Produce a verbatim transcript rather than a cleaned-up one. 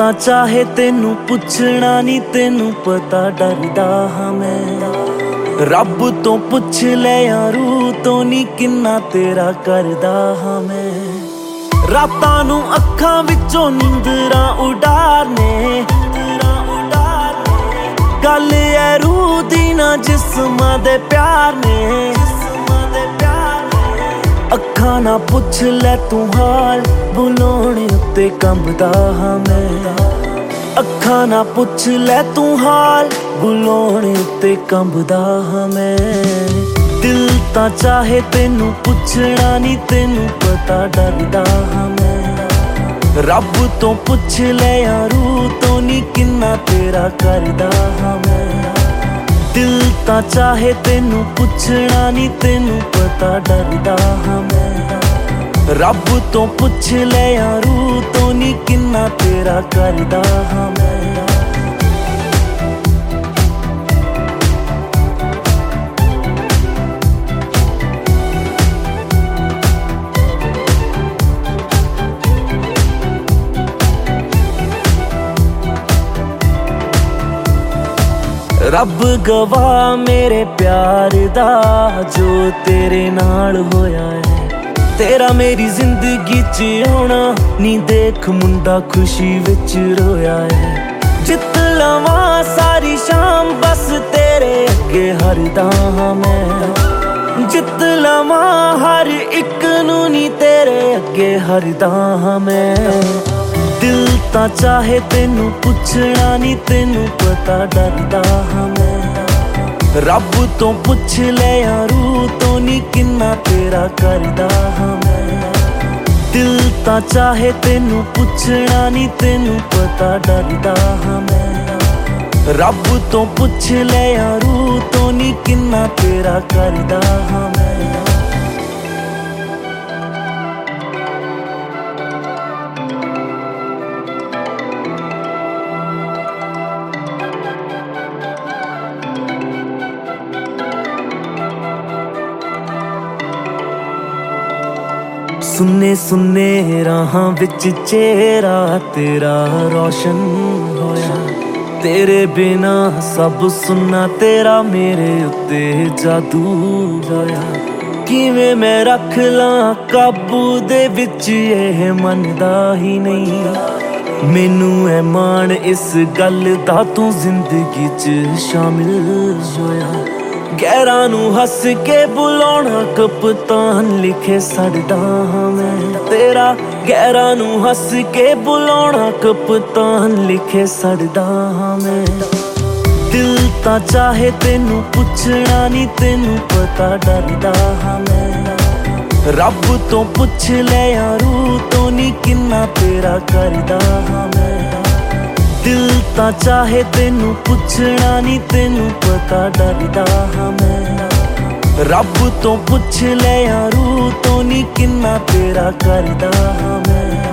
ਤਾਂ ਚਾਹੇ ਤੈਨੂੰ ਪੁੱਛਣਾ ਨੀ, ਤੈਨੂੰ ਪਤਾ ਡਰਦਾ ਹਾਂ ਮੈਂ। ਰੱਬ ਤੋਂ ਪੁੱਛ ਲੈ ਯਾਰੂ ਤੋਂ ਨੀ, ਕਿੰਨਾ ਤੇਰਾ ਕਰਦਾ ਹਾਂ ਮੈਂ। ਰਾਤਾਂ ਨੂੰ ਅੱਖਾਂ ਵਿੱਚੋਂ ਨੀਂਦਰਾਂ ਉਡਾਰਨੇ, ਗੱਲ ਐ ਰੂਹ ਦੀ ਨਾ ਜਿਸਮਾਂ ਦੇ ਪਿਆਰ ਨੇ। ਅੱਖਾਂ ਨਾ ਪੁੱਛ ਲੈ ਤੂੰ ਹਾਲ, ਬੁਲਾਉਣ ਉੱਤੇ ਕੰਬਦਾ ਹਾਂ ਮੈਂ। ਅੱਖਾਂ ਨਾ ਪੁੱਛ ਲੈ ਤੂੰ ਹਾਲ, ਬੁਲਾਉਣ ਉੱਤੇ ਕੰਬਦਾ ਹਾਂ ਮੈਂ। ਦਿਲ ਤਾਂ ਚਾਹੇ ਤੈਨੂੰ ਪੁੱਛਣਾ ਨੀ, ਤੈਨੂੰ ਪਤਾ ਡਰਦਾ ਹਾਂ ਮੈਂ। ਰੱਬ ਤੋਂ ਪੁੱਛ ਲੈ ਯਾਰੂ ਤੋਂ ਨੀ, ਕਿੰਨਾ ਤੇਰਾ ਕਰਦਾ ਹਾਂ ਮੈਂ। ਦਿਲ ਤਾਂ ਚਾਹੇ ਤੈਨੂੰ ਪੁੱਛਣਾ ਨੀ, ਤੈਨੂੰ ਪਤਾ ਡਰਦਾ ਹਾਂ ਮੈਂ। ਰੱਬ ਤੋਂ ਪੁੱਛ ਲੈ ਯਾਰੂ ਤੋਂ ਨੀ, ਕਿੰਨਾ ਤੇਰਾ ਕਰਦਾ ਹਾਂ ਮੈਂ। ਰੱਬ ਗਵਾਹ ਮੇਰੇ ਪਿਆਰ ਦਾ, ਜੋ ਤੇਰੇ ਨਾਲ ਹੋਇਆ ਹੈ। ਤੇਰਾ ਮੇਰੀ ਜ਼ਿੰਦਗੀ 'ਚ ਆਉਣਾ ਨੀ, ਦੇਖ ਮੁੰਡਾ ਖੁਸ਼ੀ ਵਿੱਚ ਰੋਇਆ ਹੈ। ਜਿੱਤ ਲਵਾਂ ਸਾਰੀ ਸ਼ਾਮ ਬਸ ਤੇਰੇ ਅੱਗੇ ਹਰਦਾ ਹਾਂ ਮੈਂ। ਜਿੱਤ ਲਵਾਂ ਹਰ ਇੱਕ ਨੂੰ ਨੀ, ਤੇਰੇ ਅੱਗੇ ਹਰਦਾ ਹਾਂ ਮੈਂ। ਦਿਲ ਤਾਂ ਚਾਹੇ ਤੈਨੂੰ ਪੁੱਛਣਾ ਨੀ, ਤੈਨੂੰ ਪਤਾ ਡਰਦਾ ਹਾਂ ਮੈਂ। ਰੱਬ ਤੋਂ ਪੁੱਛ ਲੈ ਯਾਰੂ ਤੋਂ ਨੀ, ਕਿੰਨਾ ਤੇਰਾ ਕਰਦਾ ਹਾਂ ਮੈਂ। ਦਿਲ ਤਾਂ ਚਾਹੇ ਤੈਨੂੰ ਪੁੱਛਣਾ ਨੀ, ਤੈਨੂੰ ਪਤਾ ਡਰਦਾ ਹਾਂ ਮੈਂ। ਰੱਬ ਤੋਂ ਪੁੱਛ ਲੈ ਯਾਰੂ ਤੋਂ ਨੀ, ਕਿੰਨਾ ਤੇਰਾ ਕਰਦਾ ਹਾਂ ਮੈਂ। ਸੁੰਨੇ ਸੁੰਨੇ ਰਾਹਾਂ ਵਿੱਚ ਚਿਹਰਾ ਤੇਰਾ ਰੌਸ਼ਨ ਹੋਇਆ। ਤੇਰੇ ਬਿਨਾ ਸਭ ਸੁੰਨਾ, ਤੇਰਾ ਮੇਰੇ ਉੱਤੇ ਜਾਦੂ ਹੋਇਆ। ਕਿਵੇਂ ਮੈਂ ਰੱਖ ਲਾਂ ਕਾਬੂ ਦੇ ਵਿੱਚ, ਇਹ ਮੰਨਦਾ ਹੀ ਨਹੀਂ। ਮੈਨੂੰ ਐ ਮਾਣ ਇਸ ਗੱਲ ਦਾ, ਤੂੰ ਜ਼ਿੰਦਗੀ 'ਚ ਸ਼ਾਮਿਲ ਹੋਇਆ। ਗੈਰਾਂ ਨੂੰ ਹੱਸ ਕੇ ਬੁਲਾਉਣਾ ਕਪਤਾਨ, ਲਿਖੇ ਛੱਡਦਾ ਹਾਂ ਮੈਂ ਤੇਰਾ। ਗੈਰਾਂ ਨੂੰ ਹੱਸ ਕੇ ਬੁਲਾਉਣਾ ਕਪਤਾਨ, ਲਿਖੇ ਛੱਡਦਾ ਹਾਂ ਮੈਂ। ਦਿਲ ਤਾਂ ਚਾਹੇ ਤੈਨੂੰ ਪੁੱਛਣਾ ਨੀ, ਤੈਨੂੰ ਪਤਾ ਡਰਦਾ ਹਾਂ ਮੈਂ। ਰੱਬ ਤੋਂ ਪੁੱਛ ਲੈ ਯਾਰੂ ਤੋਂ ਨੀ, ਕਿੰਨਾ ਤੇਰਾ ਕਰਦਾ ਹਾਂ ਮੈਂ। ਦਿਲ ਤਾਂ ਚਾਹੇ ਤੈਨੂੰ ਪੁੱਛਣਾ ਨੀ, ਤੈਨੂੰ ਪਤਾ ਡਰਦਾ ਹਾਂ ਮੈਂ। ਰੱਬ ਤੋਂ ਪੁੱਛ ਲੈ ਯਾਰੂ ਤੋਂ ਨੀ, ਕਿੰਨਾ ਤੇਰਾ ਕਰਦਾ ਹਾਂ ਮੈਂ।